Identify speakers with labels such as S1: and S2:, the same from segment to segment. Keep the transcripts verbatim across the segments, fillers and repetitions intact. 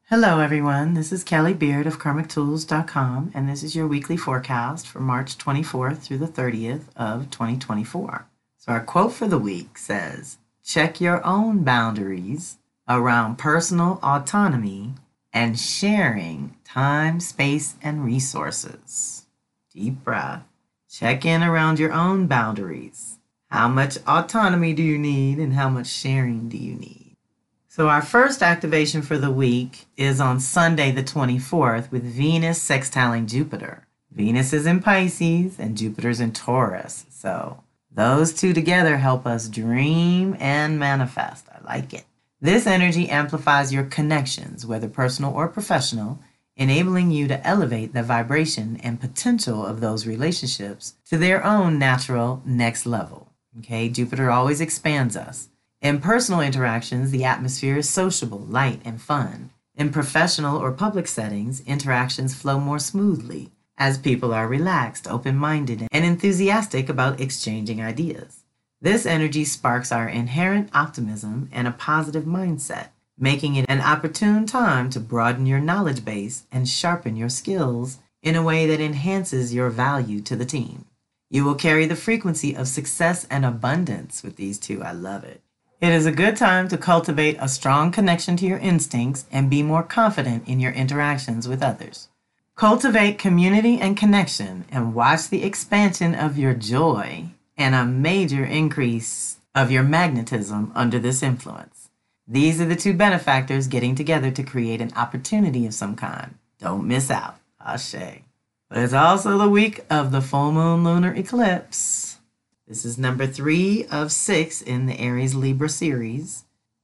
S1: Hello, everyone. This is Kelly Beard of karmic tools dot com, and this is your weekly forecast for March twenty-fourth through the thirtieth of twenty twenty-four. So our quote for the week says, check your own boundaries around personal autonomy and sharing time, space, and resources. Deep breath. Check in around your own boundaries. How much autonomy do you need and how much sharing do you need? So our first activation for the week is on Sunday the twenty-fourth with Venus sextiling Jupiter. Venus is in Pisces and Jupiter's in Taurus. So those two together help us dream and manifest. I like it. This energy amplifies your connections, whether personal or professional, enabling you to elevate the vibration and potential of those relationships to their own natural next level. Okay, Jupiter always expands us. In personal interactions, the atmosphere is sociable, light, and fun. In professional or public settings, interactions flow more smoothly as people are relaxed, open-minded, and enthusiastic about exchanging ideas. This energy sparks our inherent optimism and a positive mindset, making it an opportune time to broaden your knowledge base and sharpen your skills in a way that enhances your value to the team. You will carry the frequency of success and abundance with these two. I love it. It is a good time to cultivate a strong connection to your instincts and be more confident in your interactions with others. Cultivate community and connection and watch the expansion of your joy and a major increase of your magnetism under this influence. These are the two benefactors getting together to create an opportunity of some kind. Don't miss out. Ashe. But it's also the week of the full moon lunar eclipse. This is number three of six in the Aries Libra series,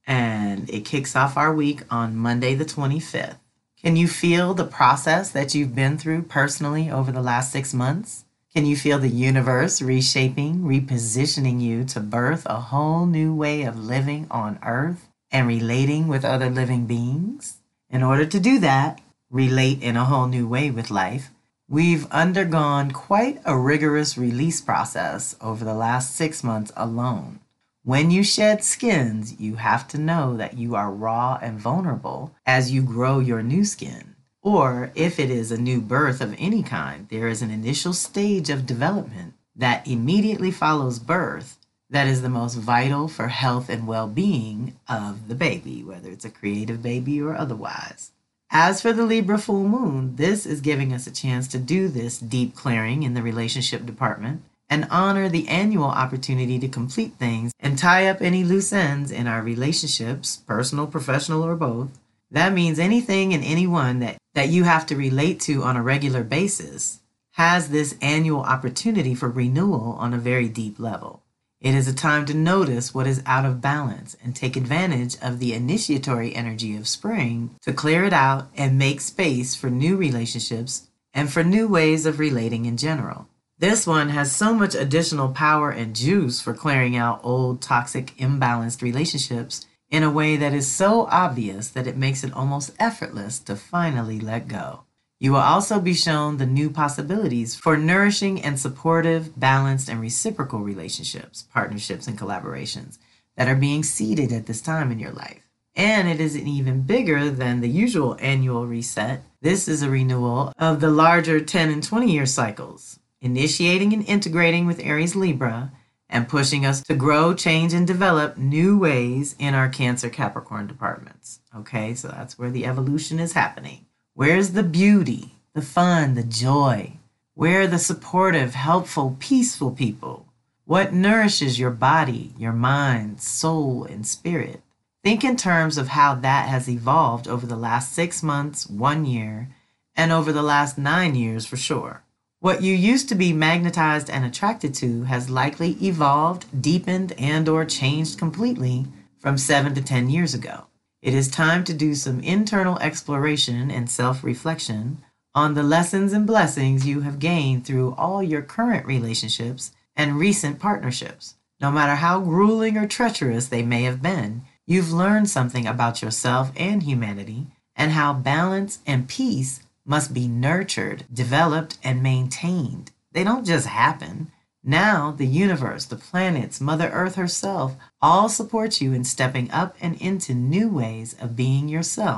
S1: and it kicks off our week on Monday the twenty-fifth. Can you feel the process that you've been through personally over the last six months? Can you feel the universe reshaping, repositioning you to birth a whole new way of living on Earth and relating with other living beings? In order to do that, relate in a whole new way with life, we've undergone quite a rigorous release process over the last six months alone. When you shed skins, you have to know that you are raw and vulnerable as you grow your new skin. Or if it is a new birth of any kind, there is an initial stage of development that immediately follows birth that is the most vital for health and well-being of the baby, whether it's a creative baby or otherwise. As for the Libra full moon, this is giving us a chance to do this deep clearing in the relationship department and honor the annual opportunity to complete things and tie up any loose ends in our relationships, personal, professional, or both. That means anything and anyone that, that you have to relate to on a regular basis has this annual opportunity for renewal on a very deep level. It is a time to notice what is out of balance and take advantage of the initiatory energy of spring to clear it out and make space for new relationships and for new ways of relating in general. This one has so much additional power and juice for clearing out old, toxic, imbalanced relationships in a way that is so obvious that it makes it almost effortless to finally let go. You will also be shown the new possibilities for nourishing and supportive, balanced, and reciprocal relationships, partnerships, and collaborations that are being seeded at this time in your life. And it is even bigger than the usual annual reset. This is a renewal of the larger ten and twenty year cycles, initiating and integrating with Aries Libra and pushing us to grow, change, and develop new ways in our Cancer Capricorn departments. Okay, so that's where the evolution is happening. Where's the beauty, the fun, the joy? Where are the supportive, helpful, peaceful people? What nourishes your body, your mind, soul, and spirit? Think in terms of how that has evolved over the last six months, one year, and over the last nine years for sure. What you used to be magnetized and attracted to has likely evolved, deepened, and or changed completely from seven to ten years ago. It is time to do some internal exploration and self-reflection on the lessons and blessings you have gained through all your current relationships and recent partnerships. No matter how grueling or treacherous they may have been, you've learned something about yourself and humanity and how balance and peace must be nurtured, developed, and maintained. They don't just happen. Now, the universe, the planets, Mother Earth herself, all support you in stepping up and into new ways of being yourself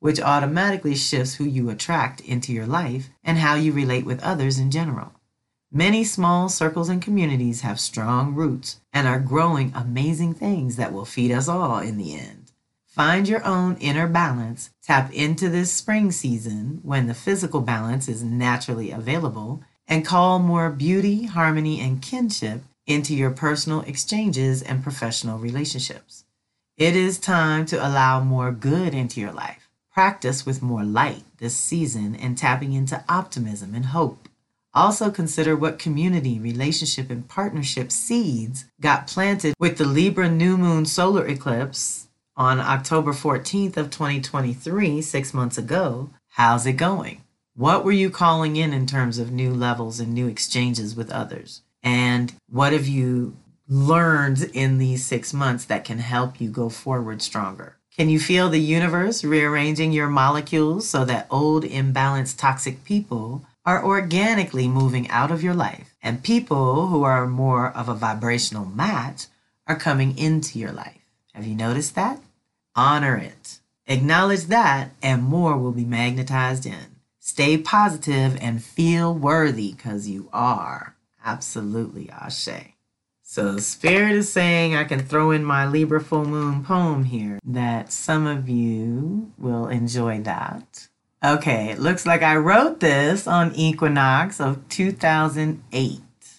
S1: which automatically shifts who you attract into your life and how you relate with others in general. Many small circles and communities have strong roots and are growing amazing things that will feed us all in the end. Find your own inner balance, tap into this spring season when the physical balance is naturally available, and call more beauty, harmony, and kinship into your personal exchanges and professional relationships. It is time to allow more good into your life. Practice with more light this season and tapping into optimism and hope. Also consider what community, relationship, and partnership seeds got planted with the Libra new moon solar eclipse on October fourteenth of twenty twenty-three, six months ago. How's it going? What were you calling in in terms of new levels and new exchanges with others? And what have you learned in these six months that can help you go forward stronger? Can you feel the universe rearranging your molecules so that old, imbalanced, toxic people are organically moving out of your life, and people who are more of a vibrational match are coming into your life? Have you noticed that? Honor it. Acknowledge that, and more will be magnetized in. Stay positive and feel worthy, because you are. Absolutely, Ashe. So Spirit is saying I can throw in my Libra full moon poem here, that some of you will enjoy that. Okay, it looks like I wrote this on equinox of two thousand eight.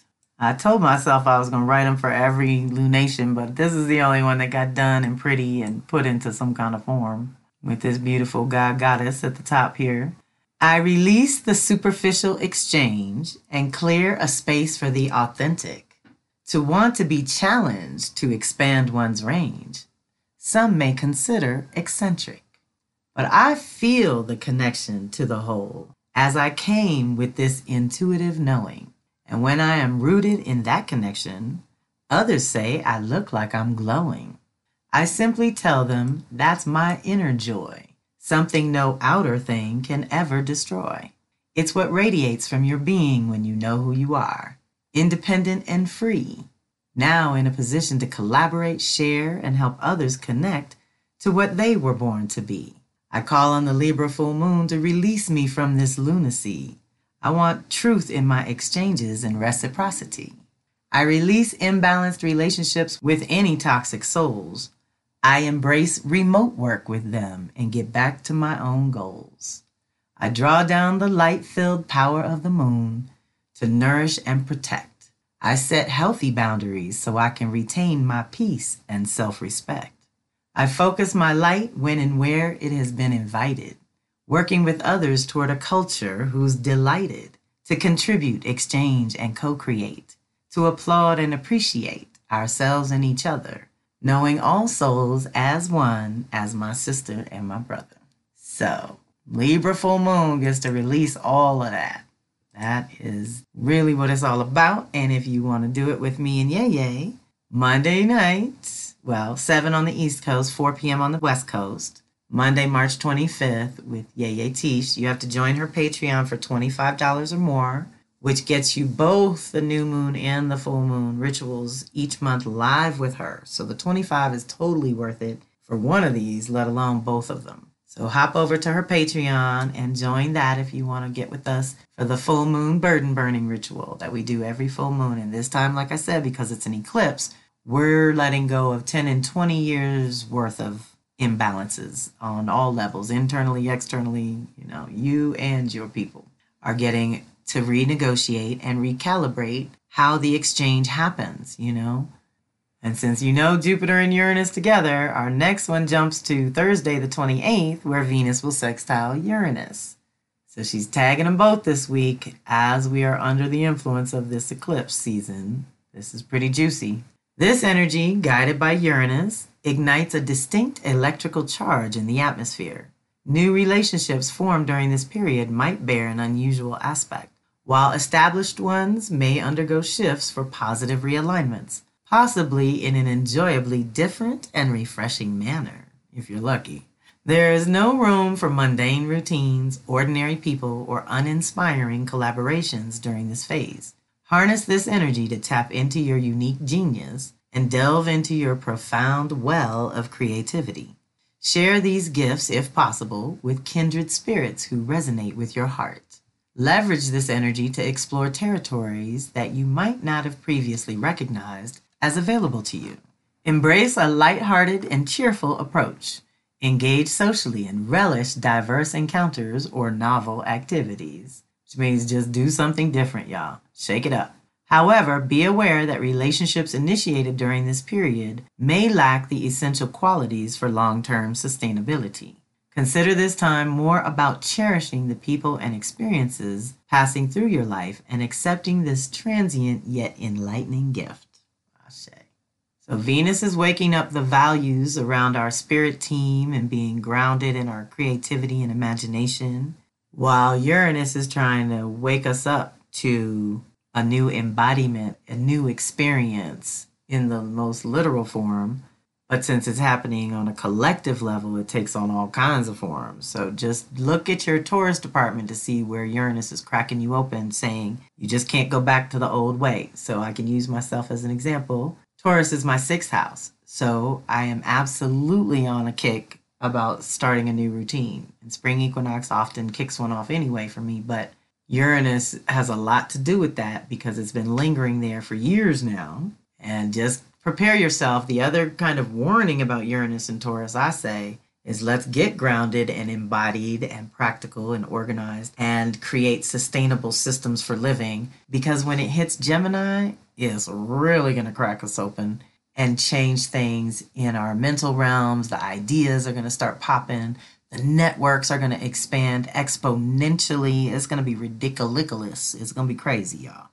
S1: I told myself I was going to write them for every lunation, but this is the only one that got done and pretty and put into some kind of form with this beautiful God Goddess at the top here. I release the superficial exchange and clear a space for the authentic. To want to be challenged to expand one's range, some may consider eccentric. But I feel the connection to the whole as I came with this intuitive knowing. And when I am rooted in that connection, others say I look like I'm glowing. I simply tell them that's my inner joy, something no outer thing can ever destroy. It's what radiates from your being when you know who you are, independent and free, now in a position to collaborate, share, and help others connect to what they were born to be. I call on the Libra full moon to release me from this lunacy. I want truth in my exchanges and reciprocity. I release imbalanced relationships with any toxic souls. I embrace remote work with them and get back to my own goals. I draw down the light-filled power of the moon to nourish and protect. I set healthy boundaries so I can retain my peace and self-respect. I focus my light when and where it has been invited, working with others toward a culture who's delighted to contribute, exchange, and co-create, to applaud and appreciate ourselves and each other, knowing all souls as one, as my sister and my brother. So, Libra full moon gets to release all of that. That is really what it's all about. And if you want to do it with me and Yay Yay, Monday night, well, seven on the East Coast, four p.m. on the West Coast, Monday, March twenty-fifth with Yay Yay Tish. You have to join her Patreon for twenty-five dollars or more, which gets you both the new moon and the full moon rituals each month live with her. So the twenty-five is totally worth it for one of these, let alone both of them. So hop over to her Patreon and join that if you want to get with us for the full moon burden burning ritual that we do every full moon. And this time, like I said, because it's an eclipse, we're letting go of ten and twenty years worth of imbalances on all levels, internally, externally. You know, you and your people are getting to renegotiate and recalibrate how the exchange happens, you know. And since you know Jupiter and Uranus together, our next one jumps to Thursday the twenty-eighth, where Venus will sextile Uranus. So she's tagging them both this week as we are under the influence of this eclipse season. This is pretty juicy. This energy, guided by Uranus, ignites a distinct electrical charge in the atmosphere. New relationships formed during this period might bear an unusual aspect, while established ones may undergo shifts for positive realignments, possibly in an enjoyably different and refreshing manner, if you're lucky. There is no room for mundane routines, ordinary people, or uninspiring collaborations during this phase. Harness this energy to tap into your unique genius and delve into your profound well of creativity. Share these gifts, if possible, with kindred spirits who resonate with your heart. Leverage this energy to explore territories that you might not have previously recognized as available to you. Embrace a lighthearted and cheerful approach. Engage socially and relish diverse encounters or novel activities, which means just do something different, y'all. Shake it up. However, be aware that relationships initiated during this period may lack the essential qualities for long-term sustainability. Consider this time more about cherishing the people and experiences passing through your life and accepting this transient yet enlightening gift. Ashe. So Venus is waking up the values around our spirit team and being grounded in our creativity and imagination, while Uranus is trying to wake us up to a new embodiment, a new experience in the most literal form. But since it's happening on a collective level, it takes on all kinds of forms. So just look at your Taurus department to see where Uranus is cracking you open, saying you just can't go back to the old way. So I can use myself as an example. Taurus is my sixth house. So I am absolutely on a kick about starting a new routine. And spring equinox often kicks one off anyway for me, but Uranus has a lot to do with that because it's been lingering there for years now. And just prepare yourself. The other kind of warning about Uranus and Taurus, I say, is let's get grounded and embodied and practical and organized and create sustainable systems for living, because when it hits Gemini, it's really going to crack us open and change things in our mental realms. The ideas are going to start popping. The networks are going to expand exponentially. It's going to be ridiculous. It's going to be crazy, y'all.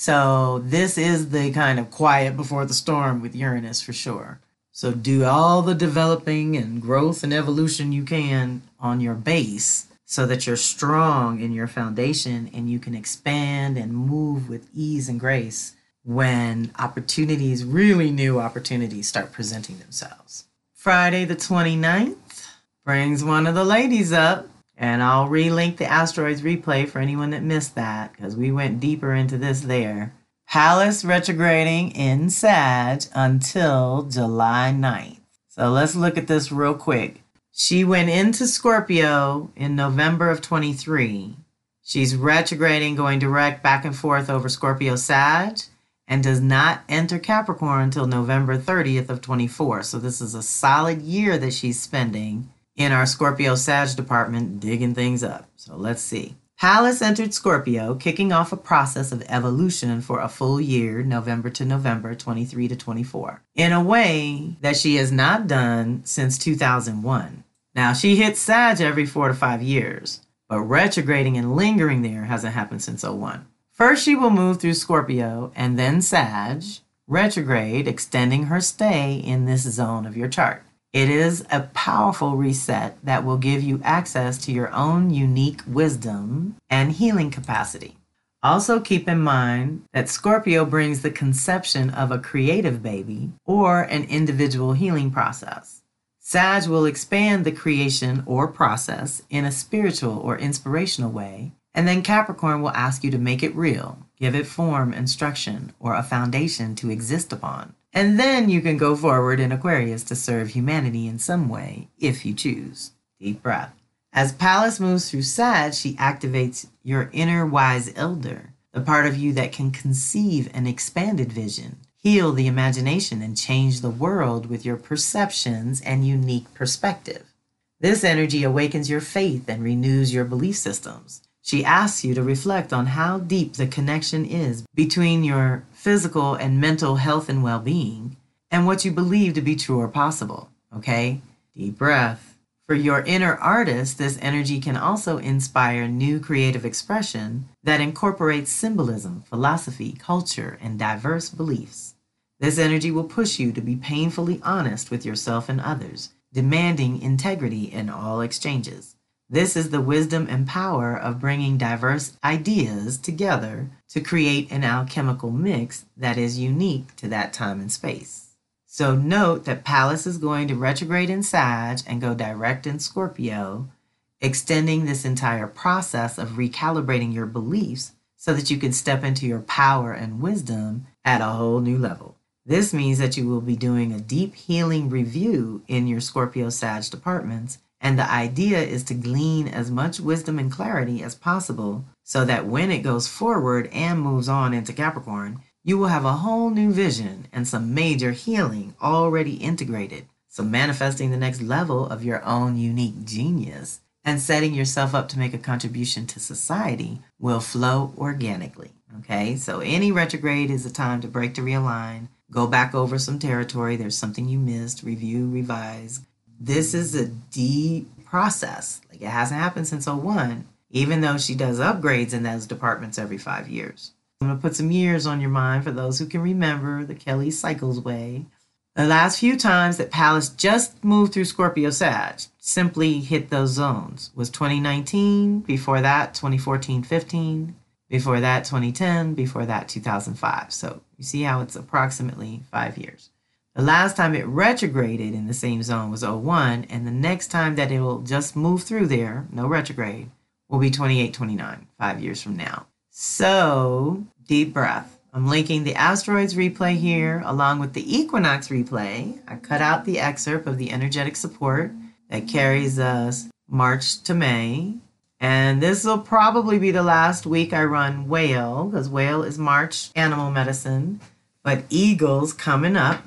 S1: So this is the kind of quiet before the storm with Uranus for sure. So do all the developing and growth and evolution you can on your base so that you're strong in your foundation and you can expand and move with ease and grace when opportunities, really new opportunities, start presenting themselves. Friday the twenty-ninth brings one of the ladies up, and I'll relink the Asteroids replay for anyone that missed that because we went deeper into this there. Pallas retrograding in Sag until July ninth. So let's look at this real quick. She went into Scorpio in November of twenty-three. She's retrograding, going direct back and forth over Scorpio Sag, and does not enter Capricorn until November thirtieth of twenty-four. So this is a solid year that she's spending in our Scorpio Sag department digging things up. So let's see. Pallas entered Scorpio, kicking off a process of evolution for a full year, November to November, twenty-three to twenty-four, in a way that she has not done since two thousand one. Now, she hits Sag every four to five years, but retrograding and lingering there hasn't happened since oh one. First, she will move through Scorpio and then Sag, retrograde, extending her stay in this zone of your chart. It is a powerful reset that will give you access to your own unique wisdom and healing capacity. Also keep in mind that Scorpio brings the conception of a creative baby or an individual healing process. Sag will expand the creation or process in a spiritual or inspirational way, and then Capricorn will ask you to make it real, give it form and structure or a foundation to exist upon. And then you can go forward in Aquarius to serve humanity in some way, if you choose. Deep breath. As Pallas moves through Sag, she activates your inner wise elder, the part of you that can conceive an expanded vision, heal the imagination, and change the world with your perceptions and unique perspective. This energy awakens your faith and renews your belief systems. She asks you to reflect on how deep the connection is between your physical and mental health and well-being and what you believe to be true or possible. Okay? Deep breath. For your inner artist, this energy can also inspire new creative expression that incorporates symbolism, philosophy, culture, and diverse beliefs. This energy will push you to be painfully honest with yourself and others, demanding integrity in all exchanges. This is the wisdom and power of bringing diverse ideas together to create an alchemical mix that is unique to that time and space. So note that Pallas is going to retrograde in Sag and go direct in Scorpio, extending this entire process of recalibrating your beliefs so that you can step into your power and wisdom at a whole new level. This means that you will be doing a deep healing review in your Scorpio Sag departments, and the idea is to glean as much wisdom and clarity as possible so that when it goes forward and moves on into Capricorn, you will have a whole new vision and some major healing already integrated. So manifesting the next level of your own unique genius and setting yourself up to make a contribution to society will flow organically. Okay, so any retrograde is a time to break to realign, go back over some territory. There's something you missed, review, revise. This is a deep process. Like, it hasn't happened since oh one, even though she does upgrades in those departments every five years. I'm going to put some years on your mind for those who can remember the Kelly Cycles way. The last few times that Pallas just moved through Scorpio Sag, simply hit those zones, was twenty nineteen, before that twenty fourteen fifteen, before that twenty ten, before that two thousand five. So you see how it's approximately five years. The last time it retrograded in the same zone was oh one, and the next time that it will just move through there, no retrograde, will be twenty-eight twenty-nine, five years from now. So, deep breath. I'm linking the asteroids replay here along with the equinox replay. I cut out the excerpt of the energetic support that carries us March to May. And this will probably be the last week I run Whale, because Whale is March animal medicine, but Eagle's coming up.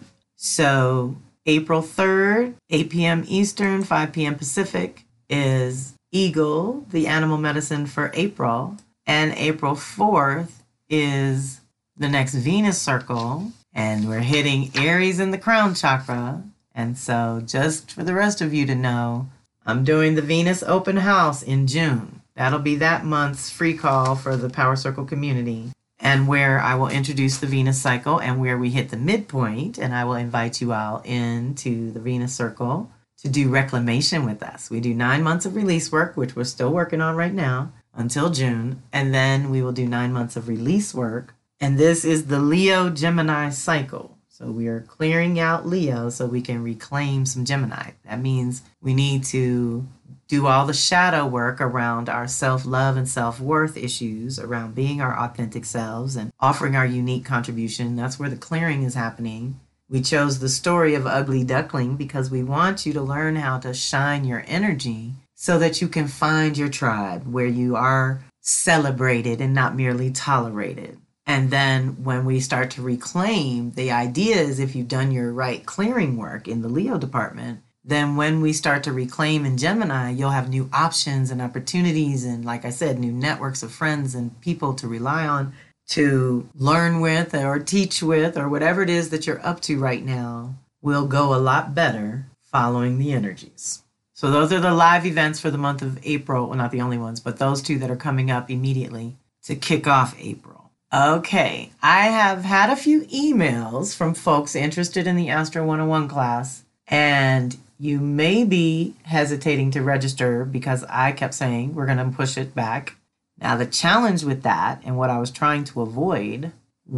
S1: So April third, eight p.m. Eastern, five p.m. Pacific is Eagle, the animal medicine for April. And April fourth is the next Venus circle, and we're hitting Aries in the crown chakra. And so just for the rest of you to know, I'm doing the Venus open house in June. That'll be that month's free call for the Power Circle community, and where I will introduce the Venus cycle and where we hit the midpoint, and I will invite you all into the Venus circle to do reclamation with us. We do nine months of release work, which we're still working on right now, until June, and then we will do nine months of release work. And this is the Leo Gemini cycle. So we are clearing out Leo so we can reclaim some Gemini. That means we need to do all the shadow work around our self-love and self-worth issues, around being our authentic selves and offering our unique contribution. That's where the clearing is happening. We chose the story of Ugly Duckling because we want you to learn how to shine your energy so that you can find your tribe where you are celebrated and not merely tolerated. And then when we start to reclaim, the idea is if you've done your right clearing work in the Leo department, then when we start to reclaim in Gemini, you'll have new options and opportunities and, like I said, new networks of friends and people to rely on, to learn with or teach with, or whatever it is that you're up to right now will go a lot better following the energies. So those are the live events for the month of April. Well, not the only ones, but those two that are coming up immediately to kick off April. Okay, I have had a few emails from folks interested in the Astro one oh one class, and you may be hesitating to register because I kept saying we're going to push it back. Now, the challenge with that and what I was trying to avoid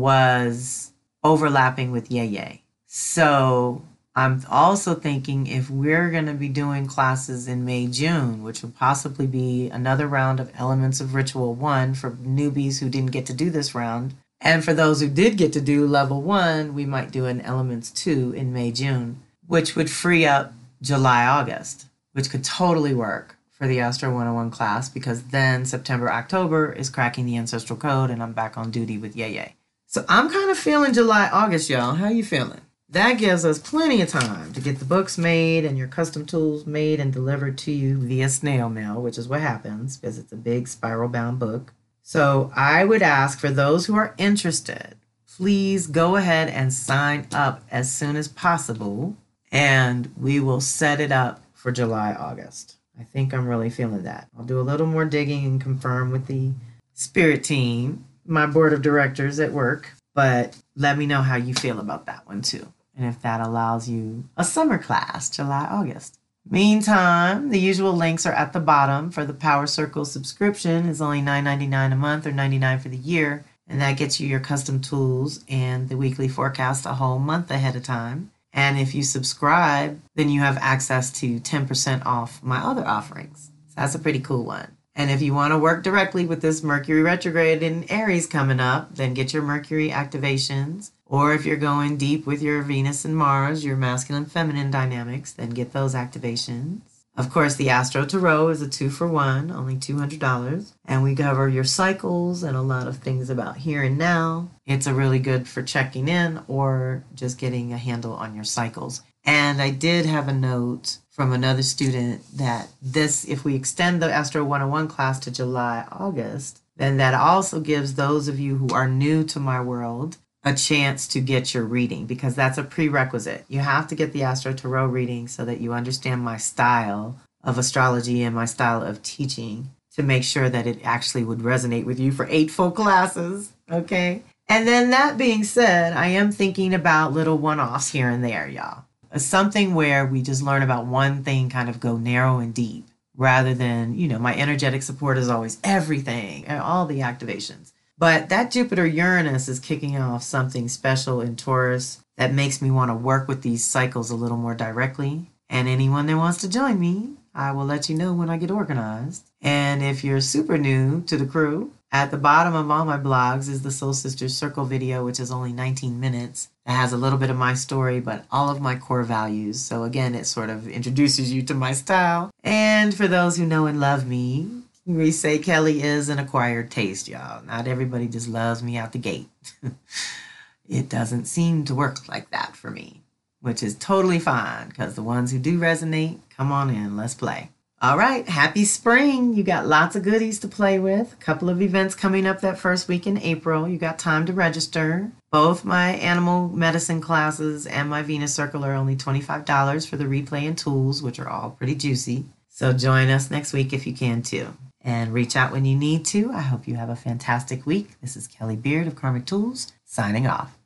S1: was overlapping with Yay Yay. So I'm also thinking if we're going to be doing classes in May, June, which will possibly be another round of Elements of Ritual one for newbies who didn't get to do this round. And for those who did get to do level one, we might do an Elements two in May, June, which would free up July, August, which could totally work for the Astro one oh one class, because then September, October is cracking the ancestral code and I'm back on duty with Yay Yay. So I'm kind of feeling July, August, y'all. How you feeling? That gives us plenty of time to get the books made and your custom tools made and delivered to you via snail mail, which is what happens because it's a big spiral bound book. So I would ask for those who are interested, please go ahead and sign up as soon as possible, and we will set it up for July, August. I think I'm really feeling that. I'll do a little more digging and confirm with the spirit team, my board of directors at work, but let me know how you feel about that one too. And if that allows you a summer class, July, August. Meantime, the usual links are at the bottom. For the Power Circle subscription is only nine ninety-nine a month or ninety-nine for the year. And that gets you your custom tools and the weekly forecast a whole month ahead of time. And if you subscribe, then you have access to ten percent off my other offerings. So that's a pretty cool one. And if you want to work directly with this Mercury retrograde in Aries coming up, then get your Mercury activations Or if you're going deep with your Venus and Mars, your masculine feminine dynamics, then get those activations. Of course, the Astro Tarot is a two for one, only two hundred dollars. And we cover your cycles and a lot of things about here and now. It's a really good for checking in or just getting a handle on your cycles. And I did have a note from another student that this, if we extend the Astro one oh one class to July, August, then that also gives those of you who are new to my world a chance to get your reading, because that's a prerequisite. You have to get the Astro Tarot reading so that you understand my style of astrology and my style of teaching to make sure that it actually would resonate with you for eight full classes, okay? And then that being said, I am thinking about little one-offs here and there, y'all. Something where we just learn about one thing, kind of go narrow and deep, rather than, you know, my energetic support is always everything and all the activations. But that Jupiter-Uranus is kicking off something special in Taurus that makes me want to work with these cycles a little more directly. And anyone that wants to join me, I will let you know when I get organized. And if you're super new to the crew, at the bottom of all my blogs is the Soul Sisters Circle video, which is only nineteen minutes. It has a little bit of my story, but all of my core values. So again, it sort of introduces you to my style. And for those who know and love me, we say Kelly is an acquired taste, y'all. Not everybody just loves me out the gate. It doesn't seem to work like that for me, which is totally fine, because the ones who do resonate, come on in, let's play. All right, happy spring. You got lots of goodies to play with. A couple of events coming up that first week in April. You got time to register. Both my animal medicine classes and my Venus Circle are only twenty-five dollars for the replay and tools, which are all pretty juicy. So join us next week if you can too. And reach out when you need to. I hope you have a fantastic week. This is Kelly Beard of Karmic Tools, signing off.